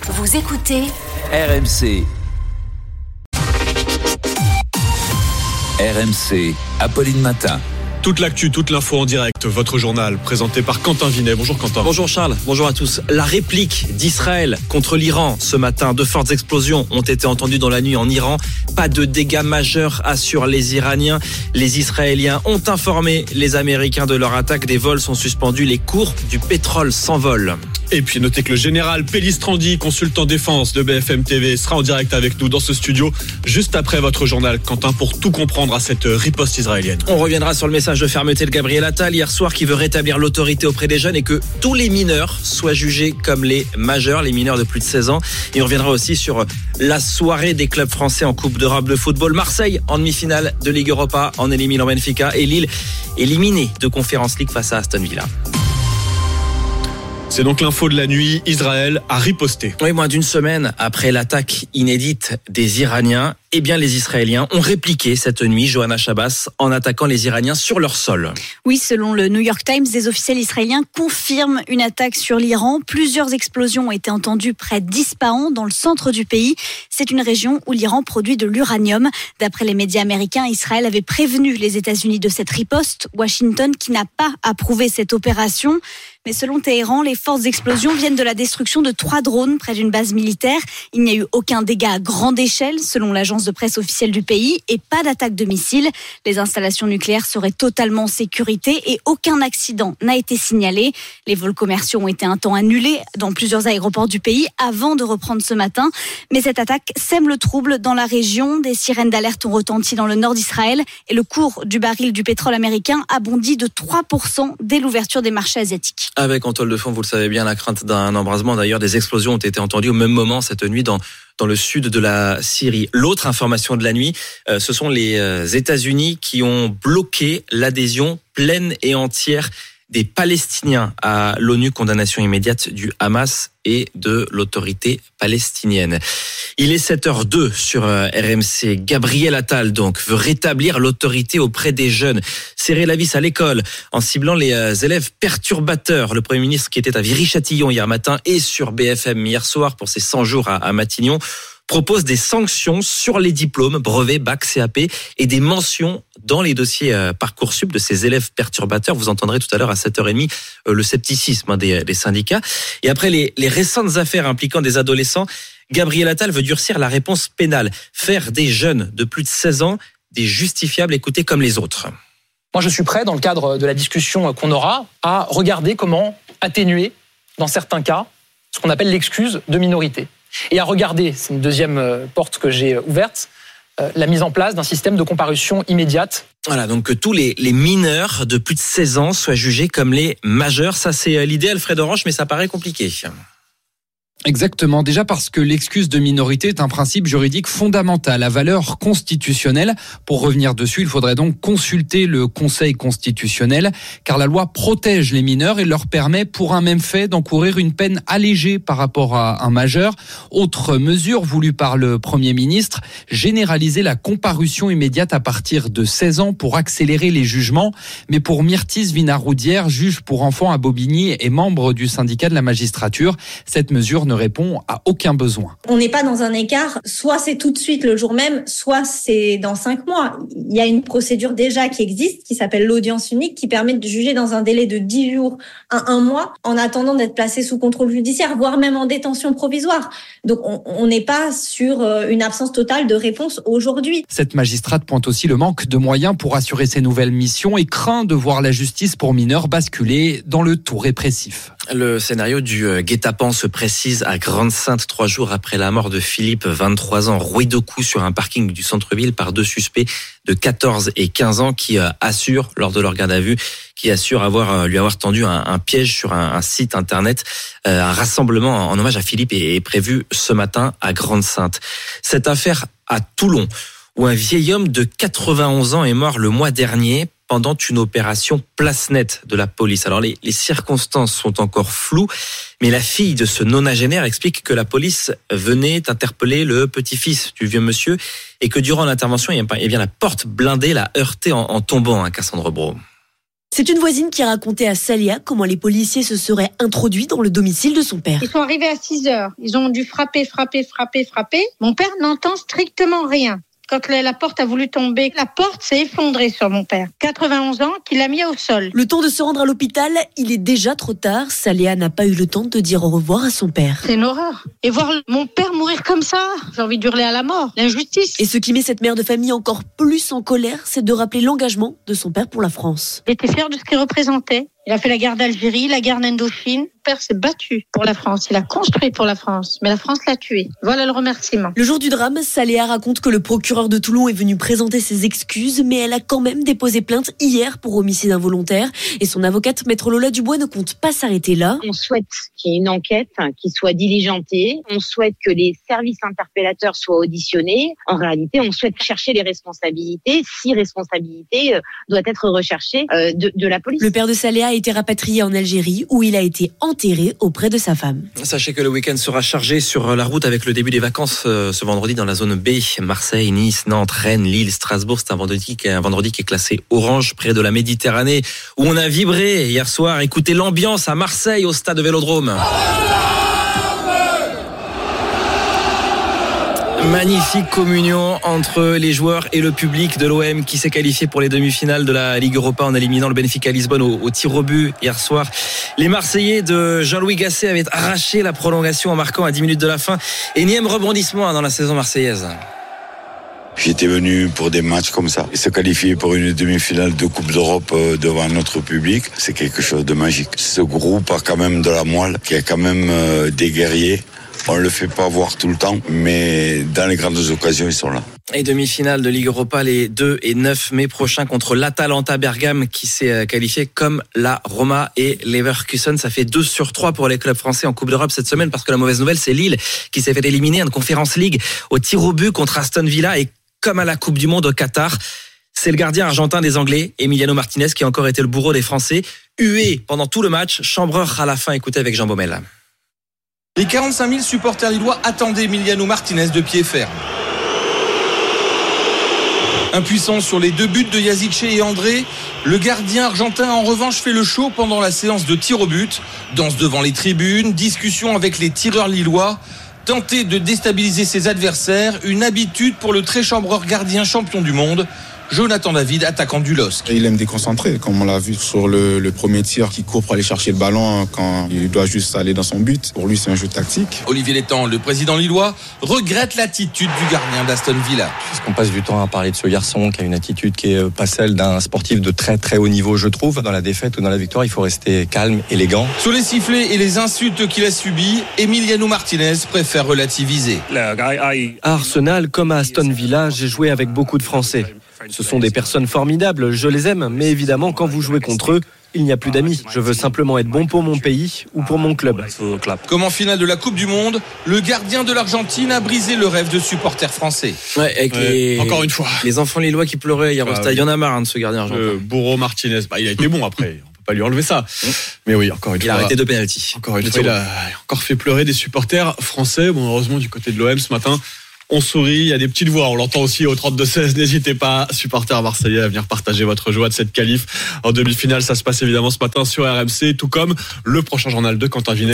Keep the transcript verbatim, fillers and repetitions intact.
Vous écoutez R M C. R M C, Apolline Matin. Toute l'actu, toute l'info en direct, votre journal présenté par Quentin Vinet. Bonjour Quentin. Bonjour Charles, bonjour à tous. La réplique d'Israël contre l'Iran ce matin, de fortes explosions ont été entendues dans la nuit en Iran. Pas de dégâts majeurs, assurent les Iraniens. Les Israéliens ont informé les Américains de leur attaque. Des vols sont suspendus, les cours du pétrole s'envolent. Et puis notez que le général Pellistrandi, consultant défense de B F M T V, sera en direct avec nous dans ce studio juste après votre journal, Quentin, pour tout comprendre à cette riposte israélienne. On reviendra sur le message de fermeté de Gabriel Attal hier soir qui veut rétablir l'autorité auprès des jeunes et que tous les mineurs soient jugés comme les majeurs, les mineurs de plus de seize ans. Et on reviendra aussi sur la soirée des clubs français en Coupe d'Europe de football. Marseille en demi-finale de Ligue Europa en éliminant Benfica et Lille éliminé de Conference League face à Aston Villa. C'est donc l'info de la nuit, Israël a riposté. Oui, moins d'une semaine après l'attaque inédite des Iraniens, eh bien les Israéliens ont répliqué cette nuit, Johanna Chabas, en attaquant les Iraniens sur leur sol. Oui, selon le New York Times, des officiels israéliens confirment une attaque sur l'Iran. Plusieurs explosions ont été entendues près d'Ispahan, dans le centre du pays. C'est une région où l'Iran produit de l'uranium. D'après les médias américains, Israël avait prévenu les États-Unis de cette riposte. Washington, qui n'a pas approuvé cette opération. Mais selon Téhéran, les fortes explosions viennent de la destruction de trois drones près d'une base militaire. Il n'y a eu aucun dégât à grande échelle, selon l'agence de presse officielle du pays, et pas d'attaque de missiles. Les installations nucléaires seraient totalement en sécurité et aucun accident n'a été signalé. Les vols commerciaux ont été un temps annulés dans plusieurs aéroports du pays avant de reprendre ce matin. Mais cette attaque sème le trouble dans la région. Des sirènes d'alerte ont retenti dans le nord d'Israël et le cours du baril du pétrole américain a bondi de trois pour cent dès l'ouverture des marchés asiatiques. Avec en toile de fond, vous le savez bien, la crainte d'un embrasement. D'ailleurs, des explosions ont été entendues au même moment cette nuit dans dans le sud de la Syrie. L'autre information de la nuit, euh, ce sont les euh, États-Unis qui ont bloqué l'adhésion pleine et entière des Palestiniens à l'ONU, condamnation immédiate du Hamas et de l'autorité palestinienne. Il est sept heures deux sur R M C. Gabriel Attal, donc, veut rétablir l'autorité auprès des jeunes. Serrer la vis à l'école en ciblant les élèves perturbateurs. Le Premier ministre qui était à Viry-Châtillon hier matin et sur B F M hier soir pour ses cent jours à, à Matignon propose des sanctions sur les diplômes, brevets, bac, C A P et des mentions dans les dossiers euh, Parcoursup de ces élèves perturbateurs. Vous entendrez tout à l'heure à sept heures trente euh, le scepticisme hein, des, des syndicats. Et après les, les récentes affaires impliquant des adolescents, Gabriel Attal veut durcir la réponse pénale, faire des jeunes de plus de seize ans des justifiables écoutés comme les autres. Moi, je suis prêt, dans le cadre de la discussion qu'on aura, à regarder comment atténuer, dans certains cas, ce qu'on appelle l'excuse de minorité. Et à regarder, c'est une deuxième porte que j'ai ouverte, la mise en place d'un système de comparution immédiate. Voilà, donc que tous les, les mineurs de plus de seize ans soient jugés comme les majeurs. Ça, c'est l'idée, Alfred Orange, mais ça paraît compliqué. Exactement, déjà parce que l'excuse de minorité est un principe juridique fondamental à valeur constitutionnelle. Pour revenir dessus, il faudrait donc consulter le Conseil constitutionnel, car la loi protège les mineurs et leur permet, pour un même fait, d'encourir une peine allégée par rapport à un majeur. Autre mesure voulue par le Premier ministre, généraliser la comparution immédiate à partir de seize ans pour accélérer les jugements. Mais pour Myrtis Vinaroudière, juge pour enfants à Bobigny et membre du syndicat de la magistrature, cette mesure ne répond à aucun besoin. On n'est pas dans un écart, soit c'est tout de suite le jour même, soit c'est dans cinq mois. Il y a une procédure déjà qui existe, qui s'appelle l'audience unique, qui permet de juger dans un délai de dix jours à un mois, en attendant d'être placé sous contrôle judiciaire, voire même en détention provisoire. Donc on n'est pas sur une absence totale de réponse aujourd'hui. Cette magistrate pointe aussi le manque de moyens pour assurer ces nouvelles missions et craint de voir la justice pour mineurs basculer dans le tout répressif. Le scénario du guet-apens se précise à Grande-Synthe, trois jours après la mort de Philippe, vingt-trois ans, roué de coups sur un parking du centre-ville par deux suspects de quatorze et quinze ans qui assurent, lors de leur garde à vue, qui assurent avoir, lui avoir tendu un, un piège sur un, un site internet. Euh, un rassemblement en hommage à Philippe est, est prévu ce matin à Grande-Synthe. Cette affaire à Toulon, où un vieil homme de quatre-vingt-onze ans est mort le mois dernier pendant une opération place nette de la police. Alors les, les circonstances sont encore floues, mais la fille de ce nonagénaire explique que la police venait interpeller le petit-fils du vieux monsieur et que durant l'intervention, eh bien, la porte blindée l'a heurté en, en tombant, hein, Cassandre Brault. C'est une voisine qui a raconté à Salia comment les policiers se seraient introduits dans le domicile de son père. Ils sont arrivés à six heures. Ils ont dû frapper, frapper, frapper, frapper. Mon père n'entend strictement rien. Quand la porte a voulu tomber, la porte s'est effondrée sur mon père. quatre-vingt-onze ans, qu'il l'a mis au sol. Le temps de se rendre à l'hôpital, il est déjà trop tard. Salia n'a pas eu le temps de dire au revoir à son père. C'est une horreur. Et voir mon père mourir comme ça, j'ai envie d'hurler à la mort. L'injustice. Et ce qui met cette mère de famille encore plus en colère, c'est de rappeler l'engagement de son père pour la France. Il était fier de ce qu'il représentait. Il a fait la guerre d'Algérie, la guerre d'Indochine. Mon père s'est battu pour la France. Il a construit pour la France. Mais la France l'a tué. Voilà le remerciement. Le jour du drame, Saléa raconte que le procureur de Toulon est venu présenter ses excuses, mais elle a quand même déposé plainte hier pour homicide involontaire. Et son avocate, Maître Lola Dubois, ne compte pas s'arrêter là. On souhaite qu'il y ait une enquête qui soit diligentée. On souhaite que les services interpellateurs soient auditionnés. En réalité, on souhaite chercher les responsabilités, si responsabilité doit être recherchée de, de la police. Le père de Saléa a été rapatrié en Algérie où il a été enterré auprès de sa femme. Sachez que le week-end sera chargé sur la route avec le début des vacances ce vendredi dans la zone B. Marseille, Nice, Nantes, Rennes, Lille, Strasbourg. C'est un vendredi, un vendredi qui est classé orange près de la Méditerranée où on a vibré hier soir. Écoutez l'ambiance à Marseille au stade Vélodrome. Magnifique communion entre les joueurs et le public de l'O M qui s'est qualifié pour les demi-finales de la Ligue Europa en éliminant le Benfica Lisbonne au, au tir au but hier soir. Les Marseillais de Jean-Louis Gasset avaient arraché la prolongation en marquant à dix minutes de la fin. Énième rebondissement dans la saison marseillaise. J'étais venu pour des matchs comme ça. Et se qualifier pour une demi-finale de Coupe d'Europe devant notre public, c'est quelque chose de magique. Ce groupe a quand même de la moelle, qui a quand même des guerriers. On ne le fait pas voir tout le temps, mais dans les grandes occasions, ils sont là. Et demi-finale de Ligue Europa les deux et neuf mai prochains contre l'Atalanta Bergame qui s'est qualifié comme la Roma et Leverkusen. Ça fait deux sur trois pour les clubs français en Coupe d'Europe cette semaine parce que la mauvaise nouvelle, c'est Lille qui s'est fait éliminer en Conference League au tir au but contre Aston Villa et comme à la Coupe du Monde au Qatar. C'est le gardien argentin des Anglais, Emiliano Martinez, qui a encore été le bourreau des Français. Hué pendant tout le match, chambreur à la fin. Écoutez avec Jean Baumel. Les quarante-cinq mille supporters lillois attendaient Emiliano Martinez de pied ferme. Impuissant sur les deux buts de Yazice et André, le gardien argentin en revanche fait le show pendant la séance de tir au but. Danse devant les tribunes, discussion avec les tireurs lillois. Tenter de déstabiliser ses adversaires, une habitude pour le très chambreur gardien champion du monde. Jonathan David, attaquant du L O S C. Il aime déconcentrer, comme on l'a vu sur le, le premier tir, qui court pour aller chercher le ballon quand il doit juste aller dans son but. Pour lui, c'est un jeu tactique. Olivier Létang, le président lillois, regrette l'attitude du gardien d'Aston Villa. Puisqu'on passe du temps à parler de ce garçon qui a une attitude qui est pas celle d'un sportif de très très haut niveau, je trouve. Dans la défaite ou dans la victoire, il faut rester calme, élégant. Sur les sifflets et les insultes qu'il a subies, Emiliano Martinez préfère relativiser. À Arsenal, comme à Aston Villa, j'ai joué avec beaucoup de Français. Ce sont des personnes formidables, je les aime, mais évidemment, quand vous jouez contre eux, il n'y a plus d'amis. Je veux simplement être bon pour mon pays ou pour mon club. Comme en finale de la Coupe du Monde, le gardien de l'Argentine a brisé le rêve de supporters français. Ouais, avec ouais, les... Encore une fois. Les enfants lillois qui pleuraient hier ah, au stade. Il y en a marre hein, de ce gardien argentin. Le bourreau Martinez, bah, il a été bon après. On peut pas lui enlever ça. Mais oui, encore une il fois. Il a arrêté deux pénaltys. Encore une fois, il a encore fait pleurer des supporters français. Bon, heureusement, du côté de l'O M ce matin, on sourit, il y a des petites voix, on l'entend aussi au trente-deux seize. N'hésitez pas, supporters marseillais, à venir partager votre joie de cette qualif en demi-finale. Ça se passe évidemment ce matin sur R M C, tout comme le prochain journal de Quentin Vinet.